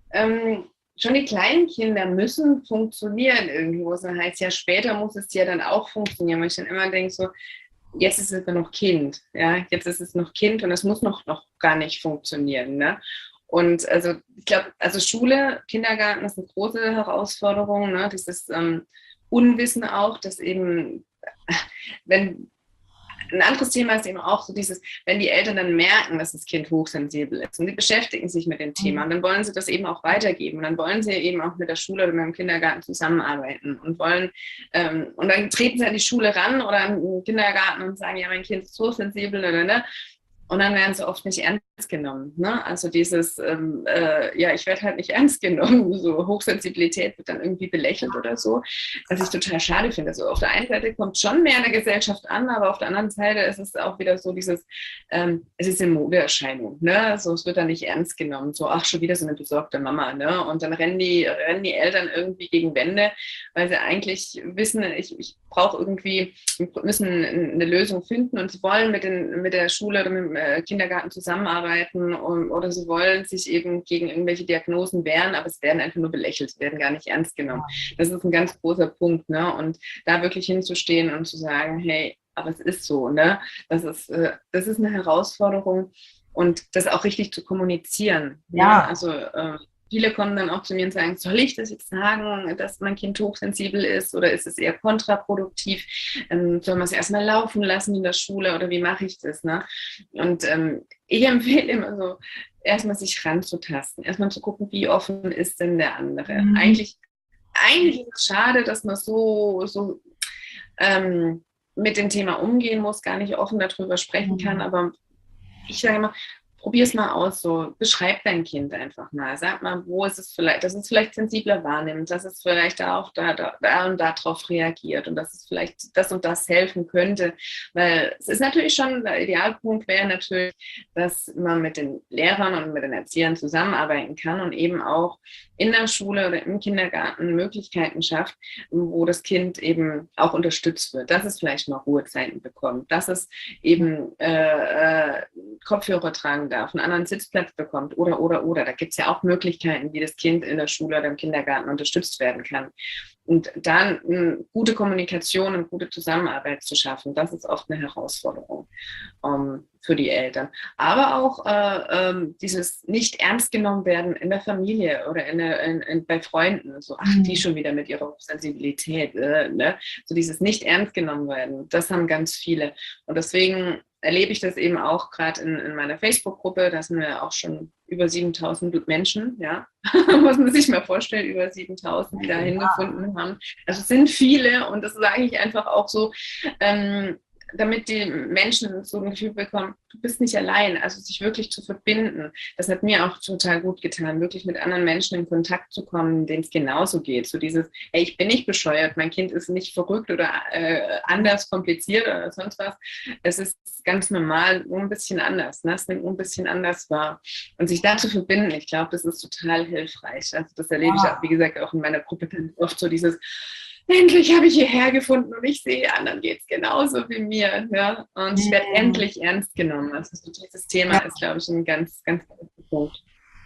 schon die kleinen Kinder müssen funktionieren irgendwo, das heißt ja, später muss es ja dann auch funktionieren, weil ich dann immer denke so, jetzt ist es noch Kind, ja, jetzt ist es noch Kind und es muss noch gar nicht funktionieren, ne? Und also ich glaube, also Schule, Kindergarten ist eine große Herausforderung, ne? Dieses Unwissen auch, dass eben wenn ein anderes Thema ist eben auch so dieses, wenn die Eltern dann merken, dass das Kind hochsensibel ist und sie beschäftigen sich mit dem Thema und dann wollen sie das eben auch weitergeben und dann wollen sie eben auch mit der Schule oder mit dem Kindergarten zusammenarbeiten und wollen und dann treten sie an die Schule ran oder an den Kindergarten und sagen, ja, mein Kind ist hochsensibel oder ne. Und dann werden sie oft nicht ernst genommen. Ne? Also dieses, ja, ich werde halt nicht ernst genommen. So Hochsensibilität wird dann irgendwie belächelt oder so, was ich total schade finde. Also auf der einen Seite kommt schon mehr in der Gesellschaft an, aber auf der anderen Seite ist es auch wieder so dieses, es ist eine Modeerscheinung. Ne? Also es wird dann nicht ernst genommen. So, ach, schon wieder so eine besorgte Mama. Ne? Und dann rennen die Eltern irgendwie gegen Wände, weil sie eigentlich wissen, ich brauche irgendwie, wir müssen eine Lösung finden und sie wollen mit der Schule oder mit dem Kindergarten zusammenarbeiten oder sie wollen sich eben gegen irgendwelche Diagnosen wehren, aber es werden einfach nur belächelt, sie werden gar nicht ernst genommen. Das ist ein ganz großer Punkt, ne? Und da wirklich hinzustehen und zu sagen, hey, aber es ist so, ne? Das ist eine Herausforderung und das auch richtig zu kommunizieren. Ja. Ne? Also viele kommen dann auch zu mir und sagen, soll ich das jetzt sagen, dass mein Kind hochsensibel ist oder ist es eher kontraproduktiv? Soll man es erstmal laufen lassen in der Schule oder wie mache ich das? Ne? Und ich empfehle immer so, erstmal sich ranzutasten, erstmal zu gucken, wie offen ist denn der andere. Eigentlich ist es schade, dass man so mit dem Thema umgehen muss, gar nicht offen darüber sprechen kann, aber ich sage immer, probier es mal aus, so beschreib dein Kind einfach mal. Sag mal, wo ist es vielleicht, dass es vielleicht sensibler wahrnimmt, dass es vielleicht auch da und darauf reagiert und dass es vielleicht das und das helfen könnte. Weil es ist natürlich schon, der Idealpunkt wäre natürlich, dass man mit den Lehrern und mit den Erziehern zusammenarbeiten kann und eben auch in der Schule oder im Kindergarten Möglichkeiten schafft, wo das Kind eben auch unterstützt wird, dass es vielleicht mal Ruhezeiten bekommt, dass es eben Kopfhörer tragen darf, einen anderen Sitzplatz bekommt oder. Da gibt es ja auch Möglichkeiten, wie das Kind in der Schule oder im Kindergarten unterstützt werden kann. Und dann gute Kommunikation und gute Zusammenarbeit zu schaffen, das ist oft eine Herausforderung für die Eltern. Aber auch dieses nicht ernst genommen werden in der Familie oder bei Freunden. So, ach, die schon wieder mit ihrer Sensibilität. Ne? So dieses nicht ernst genommen werden, das haben ganz viele. Und deswegen erlebe ich das eben auch gerade in meiner Facebook-Gruppe. Da sind wir auch schon über 7.000 Menschen, ja, muss man sich mal vorstellen, über 7.000, die da hingefunden haben. Also es sind viele und das sage ich einfach auch so, damit die Menschen so ein Gefühl bekommen, du bist nicht allein, also sich wirklich zu verbinden. Das hat mir auch total gut getan, wirklich mit anderen Menschen in Kontakt zu kommen, denen es genauso geht. So dieses, hey, ich bin nicht bescheuert, mein Kind ist nicht verrückt oder anders kompliziert oder sonst was. Es ist ganz normal, nur ein bisschen anders. Ne? Es nimmt ein bisschen anders wahr. Und sich da zu verbinden, ich glaube, das ist total hilfreich. Also das erlebe ich auch, wie gesagt, auch in meiner Gruppe oft so dieses, endlich habe ich hierher gefunden und ich sehe, anderen geht es genauso wie mir. Ja? Und ich werde endlich ernst genommen. Also so dieses Thema ist, glaube ich, ein ganz, ganz großer Punkt.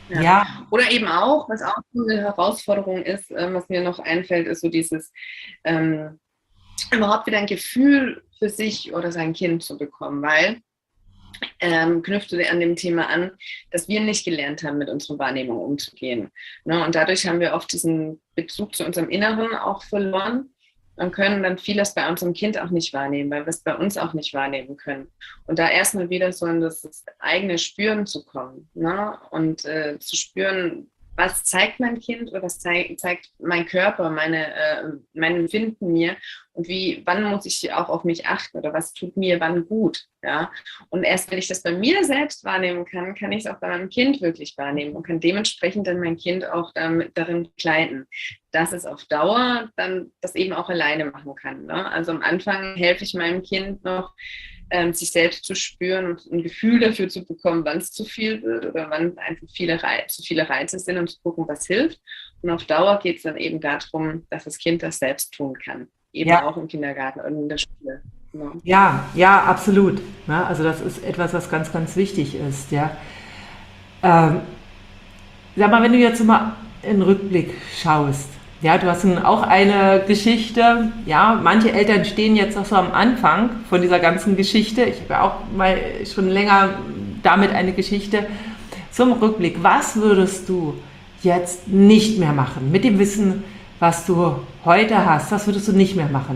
Ja. Ja, Oder eben auch, was auch so eine Herausforderung ist, was mir noch einfällt, ist so dieses ähm, überhaupt wieder ein Gefühl für sich oder sein Kind zu bekommen, weil knüpft an dem Thema an, dass wir nicht gelernt haben, mit unserer Wahrnehmung umzugehen. Ne? Und dadurch haben wir oft diesen Bezug zu unserem Inneren auch verloren und können dann vieles bei unserem Kind auch nicht wahrnehmen, weil wir es bei uns auch nicht wahrnehmen können. Und da erstmal wieder so in das eigene Spüren zu kommen, ne? Und zu spüren, was zeigt mein Kind oder was zeigt mein Körper, mein Empfinden mir und wann muss ich auch auf mich achten oder was tut mir wann gut, ja. Und erst wenn ich das bei mir selbst wahrnehmen kann, kann ich es auch bei meinem Kind wirklich wahrnehmen und kann dementsprechend dann mein Kind auch darin begleiten, dass es auf Dauer dann das eben auch alleine machen kann, ne? Also am Anfang helfe ich meinem Kind noch, sich selbst zu spüren und ein Gefühl dafür zu bekommen, wann es zu viel wird oder wann einfach zu viele Reize sind und zu gucken, was hilft. Und auf Dauer geht es dann eben darum, dass das Kind das selbst tun kann. Eben ja, auch im Kindergarten und in der Schule. Ja. ja, ja, absolut. Ne? Also das ist etwas, was ganz, ganz wichtig ist. Ja. Ähm, Sag mal, wenn du jetzt mal in den Rückblick schaust, ja, du hast nun auch eine Geschichte, ja, manche Eltern stehen jetzt auch so am Anfang von dieser ganzen Geschichte. Ich habe ja auch mal schon länger damit eine Geschichte. Zum Rückblick, was würdest du jetzt nicht mehr machen? Mit dem Wissen, was du heute hast, was würdest du nicht mehr machen?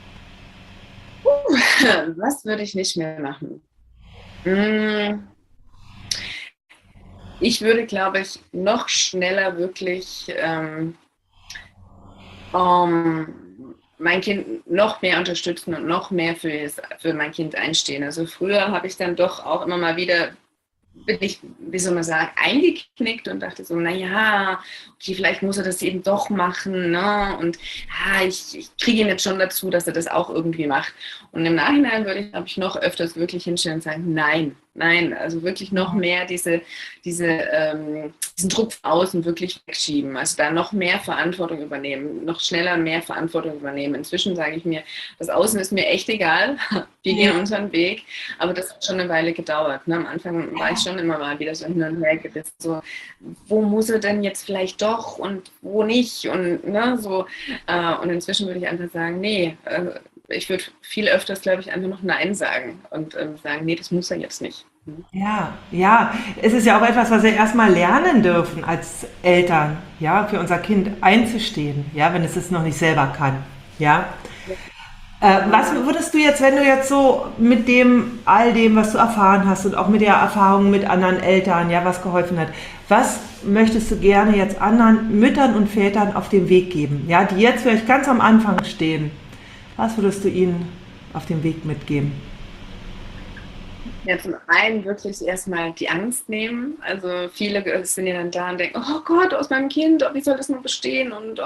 Was würde ich nicht mehr machen? Hm, ich würde, glaube ich, noch schneller wirklich mein Kind noch mehr unterstützen und noch mehr für mein Kind einstehen. Also früher habe ich dann doch auch immer mal wieder, bin ich, wie soll man sagen, eingeknickt und dachte so, naja, okay, vielleicht muss er das eben doch machen, ne? Und ich kriege ihn jetzt schon dazu, dass er das auch irgendwie macht. Und im Nachhinein würde ich, glaube ich, noch öfters wirklich hinstellen und sagen, nein, nein, also wirklich noch mehr diesen Druck von außen wirklich wegschieben. Also da noch mehr Verantwortung übernehmen, noch schneller mehr Verantwortung übernehmen. Inzwischen sage ich mir, das Außen ist mir echt egal, wir gehen unseren Weg, aber das hat schon eine Weile gedauert. Ne? Am Anfang war ich schon immer mal wieder so hin und her gerissen, so, wo muss er denn jetzt vielleicht doch und wo nicht und ne, so. Und inzwischen würde ich einfach sagen, nee, ich würde viel öfters, glaube ich, einfach noch Nein sagen und sagen, nee, das muss er jetzt nicht. Ja, ja, es ist ja auch etwas, was wir erstmal lernen dürfen als Eltern, ja, für unser Kind einzustehen, ja, wenn es es noch nicht selber kann, ja. Was würdest du jetzt, wenn du jetzt so mit all dem, was du erfahren hast und auch mit der Erfahrung mit anderen Eltern, ja, was geholfen hat, was möchtest du gerne jetzt anderen Müttern und Vätern auf den Weg geben, ja, die jetzt vielleicht ganz am Anfang stehen? Was würdest du ihnen auf dem Weg mitgeben? Ja, zum einen wirklich erstmal die Angst nehmen. Also viele sind ja dann da und denken, oh Gott, aus meinem Kind, wie soll das nur bestehen? Und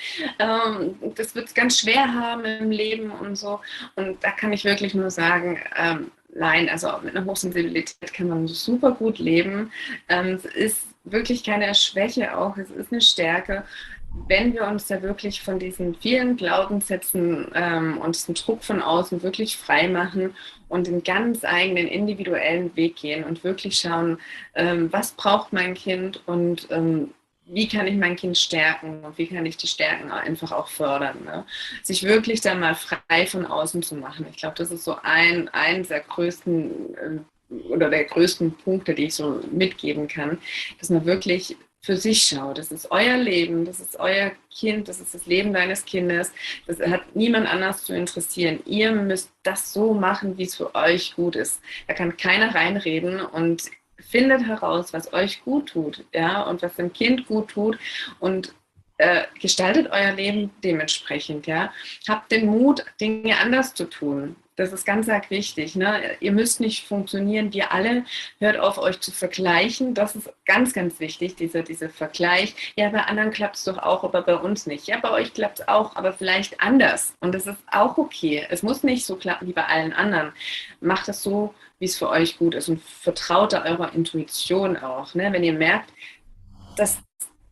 das wird es ganz schwer haben im Leben und so. Und da kann ich wirklich nur sagen, nein, also mit einer Hochsensibilität kann man super gut leben. Es ist wirklich keine Schwäche auch, es ist eine Stärke, wenn wir uns da wirklich von diesen vielen Glaubenssätzen und diesem Druck von außen wirklich frei machen und den ganz eigenen individuellen Weg gehen und wirklich schauen, was braucht mein Kind und wie kann ich mein Kind stärken und wie kann ich die Stärken einfach auch fördern. Ne? Sich wirklich da mal frei von außen zu machen. Ich glaube, das ist so ein der größten oder der größten Punkte, die ich so mitgeben kann, dass man wirklich für sich schaut. Das ist euer Leben, das ist euer Kind, das ist das Leben deines Kindes. Das hat niemand anders zu interessieren. Ihr müsst das so machen, wie es für euch gut ist. Da kann keiner reinreden und findet heraus, was euch gut tut, ja, und was dem Kind gut tut und gestaltet euer Leben dementsprechend, ja. Habt den Mut, Dinge anders zu tun. Das ist ganz arg wichtig. Ne? Ihr müsst nicht funktionieren, wir alle. Hört auf, euch zu vergleichen. Das ist ganz, ganz wichtig, dieser Vergleich. Ja, bei anderen klappt es doch auch, aber bei uns nicht. Ja, bei euch klappt es auch, aber vielleicht anders. Und das ist auch okay. Es muss nicht so klappen wie bei allen anderen. Macht es so, wie es für euch gut ist und vertraut da eurer Intuition auch. Ne? Wenn ihr merkt, dass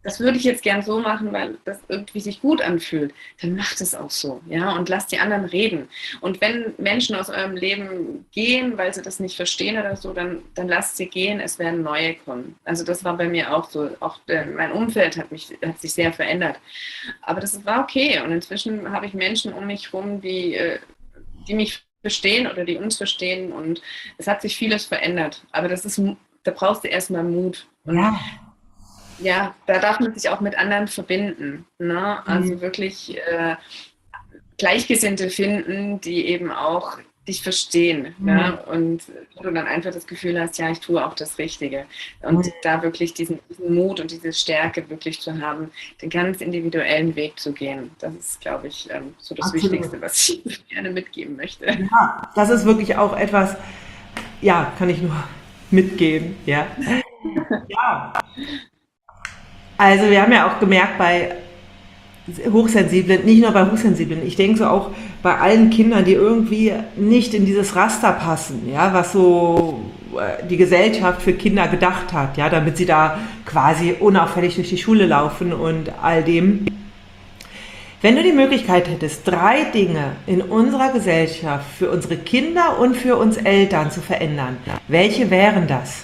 das würde ich jetzt gern so machen, weil das irgendwie sich gut anfühlt, dann macht es auch so, ja, und lasst die anderen reden. Und wenn Menschen aus eurem Leben gehen, weil sie das nicht verstehen oder so, dann lasst sie gehen, es werden neue kommen. Also das war bei mir auch so, auch mein Umfeld hat sich sehr verändert. Aber das war okay und inzwischen habe ich Menschen um mich herum, die mich verstehen oder die uns verstehen und es hat sich vieles verändert. Aber da brauchst du erstmal Mut. Und ja, da darf man sich auch mit anderen verbinden. Ne? Also wirklich Gleichgesinnte finden, die eben auch dich verstehen. Ja? Und wo du dann einfach das Gefühl hast, ja, ich tue auch das Richtige. Und da wirklich diesen Mut und diese Stärke wirklich zu haben, den ganz individuellen Weg zu gehen. Das ist, glaube ich, so das Wichtigste, was ich gerne mitgeben möchte. Ja, das ist wirklich auch etwas, ja, kann ich nur mitgeben. Ja. Ja. Also wir haben ja auch gemerkt bei Hochsensiblen, nicht nur bei Hochsensiblen, ich denke so auch bei allen Kindern, die irgendwie nicht in dieses Raster passen, ja, was so die Gesellschaft für Kinder gedacht hat, ja, damit sie da quasi unauffällig durch die Schule laufen und all dem. Wenn du die Möglichkeit hättest, 3 Dinge in unserer Gesellschaft für unsere Kinder und für uns Eltern zu verändern, welche wären das?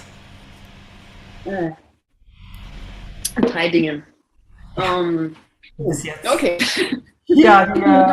3 Dinge. Bis jetzt. Okay. Ja,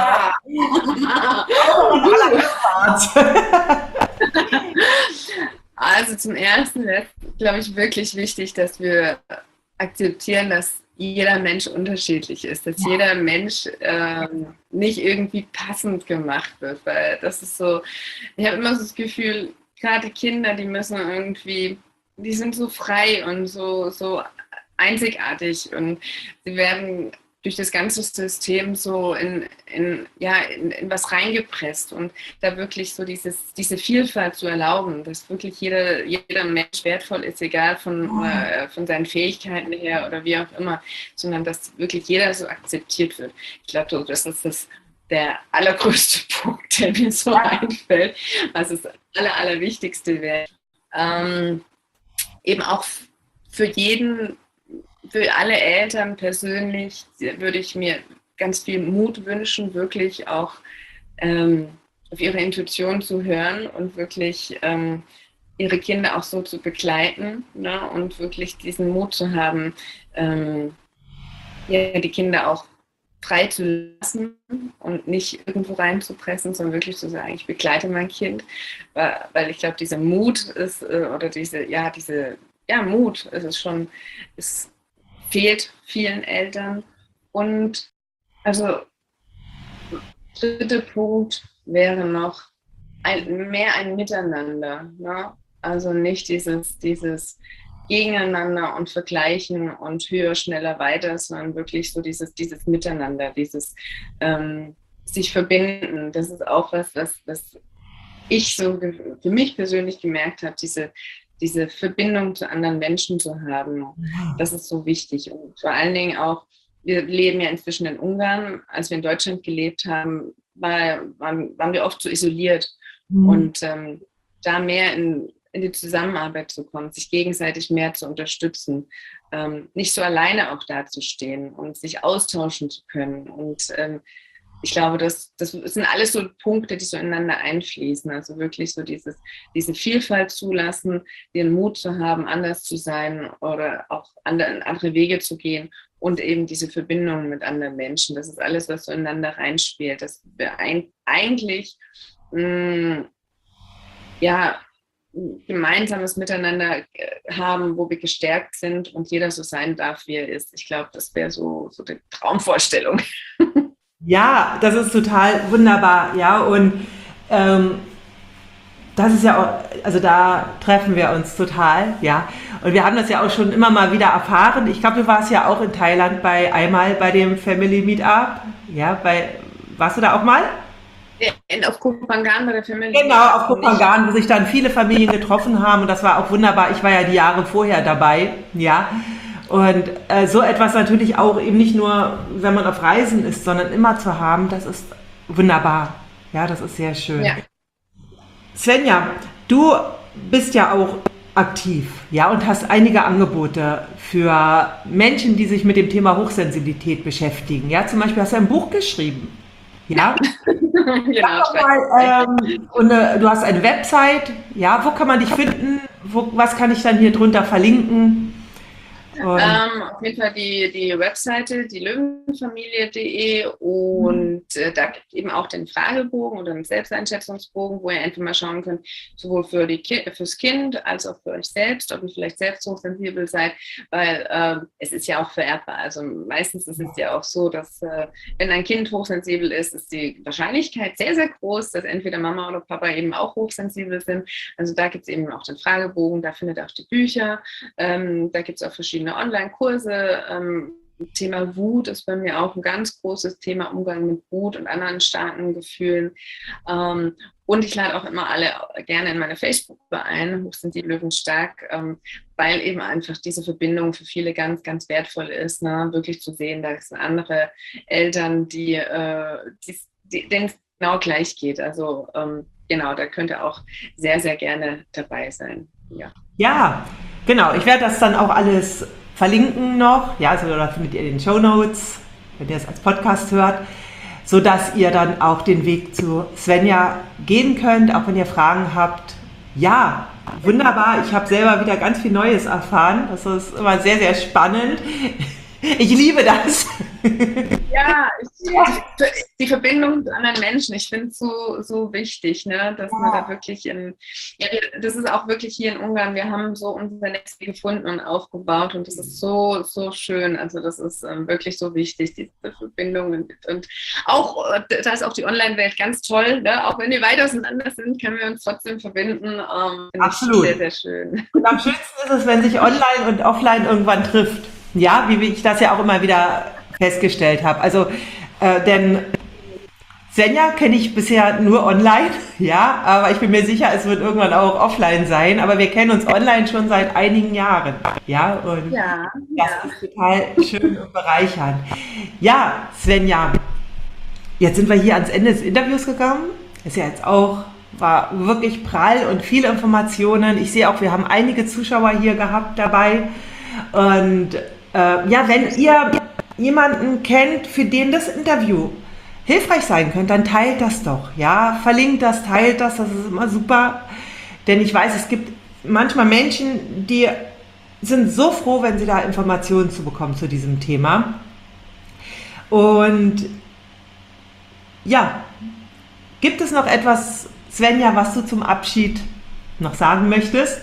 Also zum Ersten wäre es, glaube ich, wirklich wichtig, dass wir akzeptieren, dass jeder Mensch unterschiedlich ist, dass jeder Mensch nicht irgendwie passend gemacht wird, weil das ist so, ich habe immer so das Gefühl, gerade Kinder, die sind so frei und so einzigartig und sie werden durch das ganze System so in was reingepresst und da wirklich so diese Vielfalt zu erlauben, dass wirklich jeder Mensch wertvoll ist, egal von seinen Fähigkeiten her oder wie auch immer, sondern dass wirklich jeder so akzeptiert wird. Ich glaube, das ist der allergrößte Punkt, der mir so einfällt, was das Allerwichtigste wäre. Eben auch für alle Eltern persönlich würde ich mir ganz viel Mut wünschen, wirklich auch auf ihre Intuition zu hören und wirklich ihre Kinder auch so zu begleiten, ne? Und wirklich diesen Mut zu haben, die Kinder auch frei zu lassen und nicht irgendwo reinzupressen, sondern wirklich zu sagen, ich begleite mein Kind, weil ich glaube, dieser Mut ist, Mut ist es schon, es fehlt vielen Eltern. Und also dritter Punkt wäre noch mehr ein Miteinander, ne? Also nicht dieses Gegeneinander und Vergleichen und höher, schneller, weiter, sondern wirklich so dieses Miteinander, dieses sich verbinden. Das ist auch was ich so für mich persönlich gemerkt habe, diese Verbindung zu anderen Menschen zu haben. Das ist so wichtig. Und vor allen Dingen auch, wir leben ja inzwischen in Ungarn. Als wir in Deutschland gelebt haben, waren wir oft so isoliert. Und da mehr in die Zusammenarbeit zu kommen, sich gegenseitig mehr zu unterstützen, nicht so alleine auch dazustehen und sich austauschen zu können. Und ich glaube, das sind alles so Punkte, die so ineinander einfließen. Also wirklich so diese Vielfalt zulassen, den Mut zu haben, anders zu sein oder auch andere Wege zu gehen und eben diese Verbindung mit anderen Menschen. Das ist alles, was so ineinander reinspielt. Dass wir eigentlich gemeinsames Miteinander haben, wo wir gestärkt sind und jeder so sein darf, wie er ist. Ich glaube, das wäre so die Traumvorstellung. Ja, das ist total wunderbar, ja, und das ist ja auch, also da treffen wir uns total, ja, und wir haben das ja auch schon immer mal wieder erfahren. Ich glaube, du warst ja auch in Thailand einmal bei dem Family Meetup, ja, warst du da auch mal? Auf Koh Phangan bei der Family. Genau, auf Koh Phangan, wo sich dann viele Familien getroffen haben und das war auch wunderbar. Ich war ja die Jahre vorher dabei, ja. Und so etwas natürlich auch eben nicht nur, wenn man auf Reisen ist, sondern immer zu haben, das ist wunderbar. Ja, das ist sehr schön. Ja. Svenja, du bist ja auch aktiv, ja, und hast einige Angebote für Menschen, die sich mit dem Thema Hochsensibilität beschäftigen. Ja, zum Beispiel hast du ein Buch geschrieben. Ja, Genau, sag doch mal, und du hast eine Website. Ja, wo kann man dich finden? Was kann ich dann hier drunter verlinken? Und Auf jeden Fall die Webseite, die löwenfamilie.de, und da gibt es eben auch den Fragebogen oder den Selbsteinschätzungsbogen, wo ihr einfach mal schauen könnt, sowohl fürs Kind als auch für euch selbst, ob ihr vielleicht selbst hochsensibel seid, weil es ist ja auch vererbbar. Also meistens ist es ja auch so, dass wenn ein Kind hochsensibel ist die Wahrscheinlichkeit sehr, sehr groß, dass entweder Mama oder Papa eben auch hochsensibel sind. Also da gibt es eben auch den Fragebogen, da findet ihr auch die Bücher, da gibt es auch verschiedene Online-Kurse. Thema Wut ist bei mir auch ein ganz großes Thema, Umgang mit Wut und anderen starken Gefühlen. Und ich lade auch immer alle gerne in meine Facebook-Gruppe ein, Hochsensible Löwen stark, weil eben einfach diese Verbindung für viele ganz, ganz wertvoll ist, ne? Wirklich zu sehen, da sind andere Eltern, denen es genau gleich geht. Also genau, da könnt ihr auch sehr, sehr gerne dabei sein. Ja. ja, genau. Ich werde das dann auch alles verlinken noch. Ja, also da findet ihr den Shownotes, wenn ihr es als Podcast hört, sodass ihr dann auch den Weg zu Svenja gehen könnt, auch wenn ihr Fragen habt. Ja, wunderbar. Ich habe selber wieder ganz viel Neues erfahren. Das ist immer sehr, sehr spannend. Ich liebe das. Ja, die Verbindung zu anderen Menschen, ich finde es so wichtig, ne, dass man da wirklich das ist auch wirklich hier in Ungarn, wir haben so unser Netz gefunden und aufgebaut, und das ist so, so schön. Also das ist wirklich so wichtig, diese Verbindungen. Und auch, da ist auch die Online-Welt ganz toll, ne? Auch wenn wir weit auseinander sind, können wir uns trotzdem verbinden. Absolut. Sehr, sehr schön. Und am schönsten ist es, wenn sich online und offline irgendwann trifft. Ja, wie ich das ja auch immer wieder festgestellt habe. Also, denn Svenja kenne ich bisher nur online, ja, aber ich bin mir sicher, es wird irgendwann auch offline sein. Aber wir kennen uns online schon seit einigen Jahren, ja, und das ist total schön und bereichernd. Ja, Svenja, jetzt sind wir hier ans Ende des Interviews gekommen. Ist ja jetzt auch, war wirklich prall und viele Informationen. Ich sehe auch, wir haben einige Zuschauer hier gehabt dabei. Und ja, wenn ihr jemanden kennt, für den das Interview hilfreich sein könnte, dann teilt das doch. Ja, verlinkt das, teilt das, das ist immer super. Denn ich weiß, es gibt manchmal Menschen, die sind so froh, wenn sie da Informationen zu bekommen zu diesem Thema. Und ja, gibt es noch etwas, Svenja, was du zum Abschied noch sagen möchtest?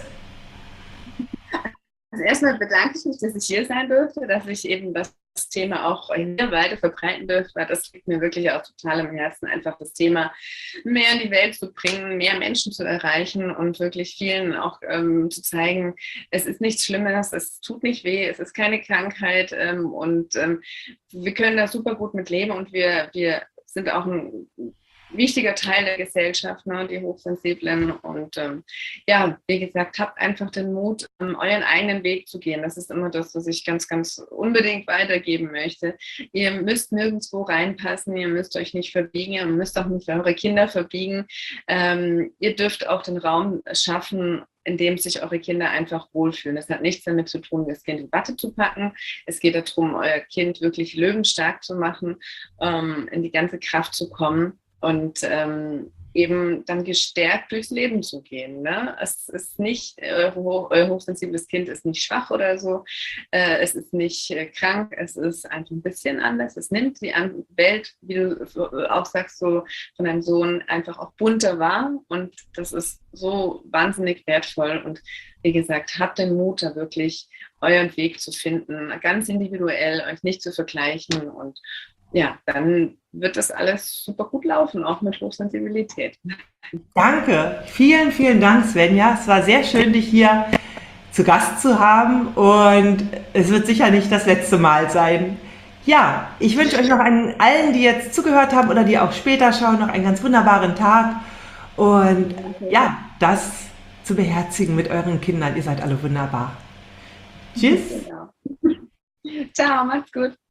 Also erstmal bedanke ich mich, dass ich hier sein durfte, dass ich eben das Thema auch hier weiter verbreiten durfte, weil das liegt mir wirklich auch total am Herzen, einfach das Thema mehr in die Welt zu bringen, mehr Menschen zu erreichen und wirklich vielen auch zu zeigen, es ist nichts Schlimmes, es tut nicht weh, es ist keine Krankheit, und wir können da super gut mit leben, und wir sind auch ein wichtiger Teil der Gesellschaft, ne, die Hochsensiblen. Und ja, wie gesagt, habt einfach den Mut, euren eigenen Weg zu gehen. Das ist immer das, was ich ganz, ganz unbedingt weitergeben möchte. Ihr müsst nirgendwo reinpassen, ihr müsst euch nicht verbiegen, ihr müsst auch nicht eure Kinder verbiegen. Ihr dürft auch den Raum schaffen, in dem sich eure Kinder einfach wohlfühlen. Das hat nichts damit zu tun, das Kind in Watte zu packen. Es geht darum, euer Kind wirklich löwenstark zu machen, in die ganze Kraft zu kommen. Und eben dann gestärkt durchs Leben zu gehen. Ne? Es ist nicht, euer hochsensibles Kind ist nicht schwach oder so, es ist nicht krank, es ist einfach ein bisschen anders. Es nimmt die Welt, wie du auch sagst, so von deinem Sohn einfach auch bunter wahr, und das ist so wahnsinnig wertvoll. Und wie gesagt, habt den Mut, da wirklich euren Weg zu finden, ganz individuell, euch nicht zu vergleichen, und ja, dann wird das alles super gut laufen, auch mit Hochsensibilität. Danke, vielen, vielen Dank, Svenja. Es war sehr schön, dich hier zu Gast zu haben, und es wird sicher nicht das letzte Mal sein. Ja, ich wünsche euch noch allen, die jetzt zugehört haben oder die auch später schauen, noch einen ganz wunderbaren Tag, und ja, das zu beherzigen mit euren Kindern. Ihr seid alle wunderbar. Tschüss. Genau. Ciao, macht's gut.